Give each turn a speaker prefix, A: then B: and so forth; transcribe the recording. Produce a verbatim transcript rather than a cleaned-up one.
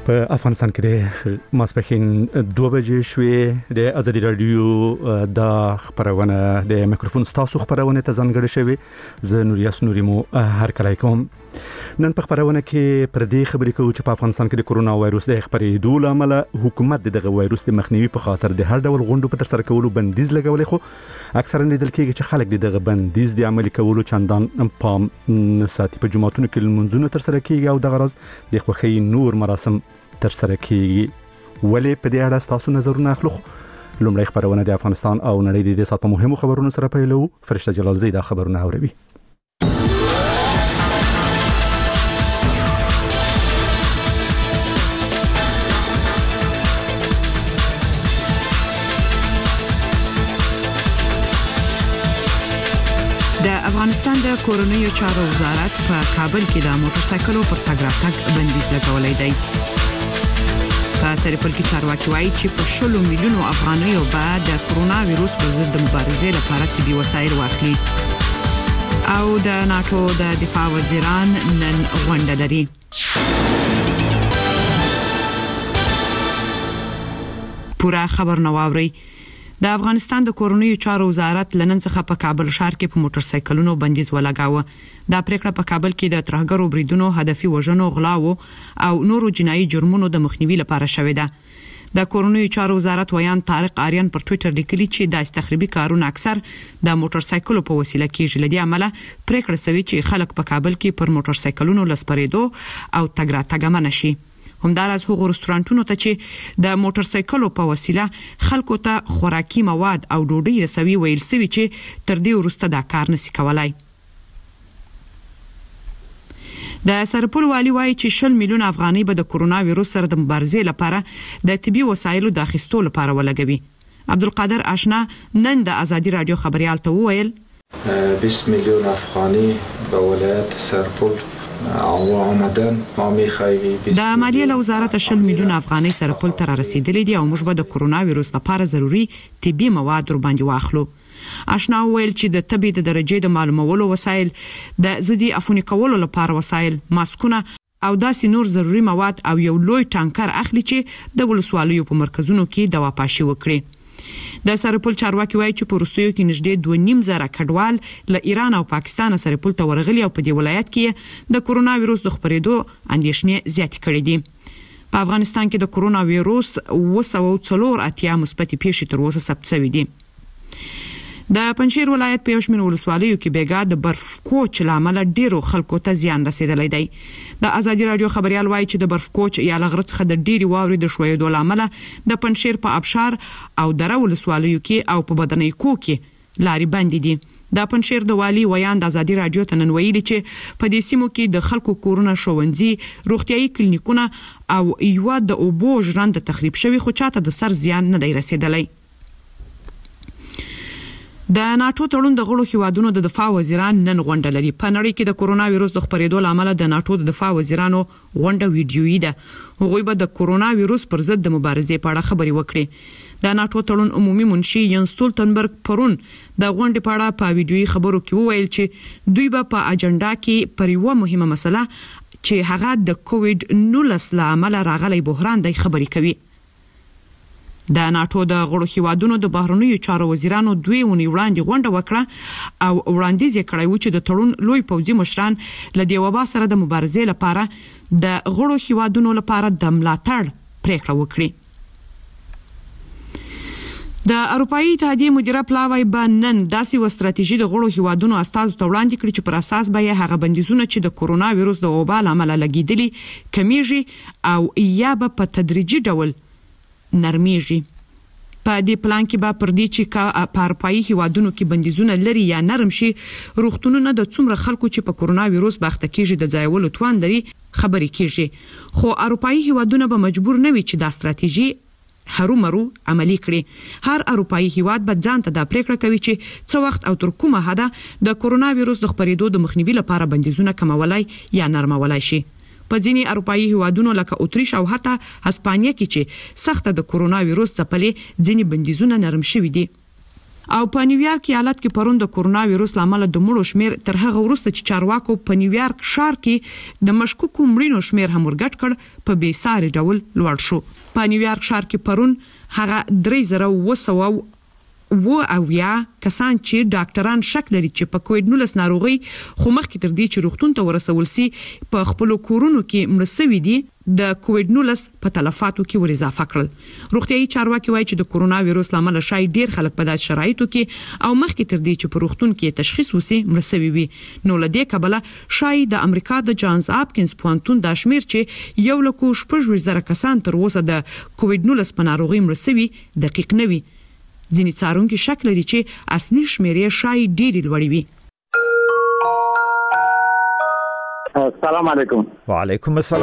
A: په افغانستان کې د ماسپښین دوه بجې شوې د ازادي رادیو د خبرونه د میکروفون ستاسو خبرونه ته ځانګړې شوې زه نوریاس نوري مو هر کله کوم نن په خبرونه کې پر دې خبرې کوو چې په افغانستان کې د کورونا وایروس د خبرېدو لامل حکومت دغه وایروس د مخنیوي په خاطر د هر ډول غونډو په تر سره کولو بندیز لګولې خو اکثرا لیدل کېږي چې خلک دغه بندیز د عملي کولو چندان پام نه ساتي په جماعتونو کې لمونځونه تر سره کېږي او دغه ورځ د خوښۍ نور مراسم تر سره کېږي ولې په دې اړه تاسو نظرونه اخلو لومړی خبرونه د افغانستان او نړۍ د سات په مهمو خبرونو سره پیلو فرشته جلال زیدا خبرونه اوري
B: د افغانستان د کورونیو چارو وزارت په کابل کې د موټر سایکلو پر تګ راتګ بندیز لګولای دی. په سرپل کې چارواکي وایي چې په شلو میلیونو افغانیو به د کرونا وایروس پر ضد مبارزې لپاره طبي وسایل واخلي. او د ناتو د دفاع وزیران نن غونډه لري. پورا خبر نو اوري. د افغانستان د کورونیو چارو وزارت لنن څخه په کابل ښار کې په موټر سایکلونو بندیز ولګاوه. دا پریکړه په کابل کې د ترهګرو بریدونو هدفي وژنو غلاو او نورو جنایي جرمونو د مخنیوي لپاره شوې ده. د کورونیو چارو وزارت ویان طارق آریان پر ټوئیټر لیکلي چې د استخرابي کارونه اکثر د موټر سایکلو په وسیله کېږي. لدی عمله پریکړه شوې چې خلک په کابل کې پر موټر سایکلونو لسپریدو او تګ راتګ منع شي. همدارس هغو رستورانټونو ته چې د موټر سایکلو په وسیله خلکو ته خوراکي مواد او ډوډۍ رسوي ویل سوي چې تر دې وروسته دا کار نشي کولای. د سرپل والی وایي چې شل میلیون افغاني به د کرونا وایروس سره د مبارزې لپاره د طبي وسایلو د اخیستو لپاره ولګوي. عبدالقادر آشنا نن د ازادي رادیو خبريال ته وویل
C: بیست میلیون افغانی به ولایت سرپل او آمدن ما می‌خواهیم
B: د مالیې له وزارت شل میلیون افغانۍ سره پل تر رسیدلې دي او موږ به د کرونا وایروس لپاره ضروري طبي مواد ور باندې واخلو. آشنا ویل چې د طبي د درجې د معلومولو وسایل د ضدي عفوني کولو لپاره وسایل ماسکونه او داسې نور ضروري مواد او یو لوی ټانکر اخلي چې د ولسوالیو په مرکزونو کې دوا پاشي وکړي. د سرپل چارواکي وایي چې په وروستیو کې نږدې دوه نیم زره کډوال له ایران او پاکستان سرپل ته ورغلي او په دې ولایت کې د کرونا وایروس د خپرېدو اندېښنې زیاتې کړې دي. په افغانستان کې د کرونا وایروس اوه سوه څلور اتیا مثبتې پیښې تر اوسه ثبت شوې دي. د پنجشیر ولایت په یو شمېر ولسوالیو کې بیګا د برف کوچ لامل ډیرو خلکو ته زیان رسیدلی دی. د ازادي رادیو خبريال وایي چې د برف کوچ یا لغړ څخه د ډیری واوري د شویدو لامل د پنجشیر په ابشار او دره ولسوالیو کې او په بدنۍ کو کې لاري بندې دي. د پنجشیر د والی ویان د ازادي رادیو ته نن ویلي چې په دې سیمو کې د خلکو کورونه ښوونځي روغتيایي کلینیکونه او یو د اوبو ژرند تخریب شوی خو چاته د سر زیان نه دی رسیدلی. د ناتو تړون د غړو هیوادونو د دفاع وزیران نن غونډه لري. په نړۍ کې د کرونا وایروس د خپرېدو لامل د ناتو د دفاع وزیرانو غونډه ویډیويي ده. هغوی به د کرونا وایروس پر ضد د مبارزې په اړه خبري وکړي. د ناتو تړون عمومي منشي ینس ستولتنبرګ پرون د غونډې په اړه په ویډیويي خبرو کې وویل چې دوی به په اجنډا کې پر یوه مهمه مسله چې هغه د کووډ نولس لامل راغلی بحران دی خبري کوي. د ناتو د غړو هیوادونو د بهرنیو چارو وزیرانو دوی ونی وړاندې غونډه وکړه او وړاندیز یې کړی و چې د تړون لوی پوځي مشران له دې وبا سره د مبارزې لپاره د غړو هیوادونو لپاره د ملاتړ پریکړه وکړي. د اروپאי اتحادیې مدیره پلاوی به نن داسې و ستراتیژي د غړو هیوادونو استازو ته وړاندې کړي چې پر اساس به یې هغه بندیزونه چې د کرونا وایروس د وبا لامل لګیدلي کمیږي او یا به په تدریجي ډول نرمیږي. په دې پلان کې به پر دې چې په اروپאי هیوادونو کې بندیزونه لري یا نرم شي روغتونونه د څومره خلکو چې په کرونا وایروس باخته کېږي د ځایولو توان لري خبري کېږي. خو اروپאי هیوادونه به مجبور نه وي چې دا ستراتیژي هرو مرو عملی کړي. هر اروپאי هیواد به ځان ته دا پریکړه کوي چې څو وخت او تر کومه حده د کرونا وایروس د خپرېدو د مخنیوي لپاره بندیزونه کمولای یا نرمولای شي. په ځینې اروپאי هیوادونو لکه اتریش او حتی هسپانیا کې چې سخته د کرونا وایروس ځپلې ځینې بندیزونه نرم شوي دي. او په نیویارک ایالت کې پرون د کورونا وایروس لامل د مړو شمیر تر هغه وروسته چې چارواکو په نیویارک ښار کې د مشکوکو مړینو شمیر هم ورګټ کړ په بې ساري ډول لوړ شو. په نیویارک ښار کې پرون هغه درې زره وسو و او یا کسان چې ډاکټران شک لري چې په کووډ نولس ناروغي خو مخکې تر دې چې روغتون ته ورسول سي په خپل کورونو کې مړ شوي دي د کووډ نولس په تلفاتو کې ور اضافه کړل. روغتيایي چارواکي وایي چې د کورونا وایروس لامل شای ډیر خلک په داسې شرایطو کې او مخکې تر دې چې په روغتون کې تشخیص وسی مړ شوي وي. نو لدې کبله شای د امریکا د جانز اپکینز پوهنتون د شمیر چې یو لکو شپږ زره کسان تر اوسه د کووډ نولس په ناروغي مړ شوي دقیق نه وي. ځینې څارونکي شک لري چې اصلي شمیرې شای ډېرې لوړې وي.
D: السلام علیکم.
E: وعلیکم السلام.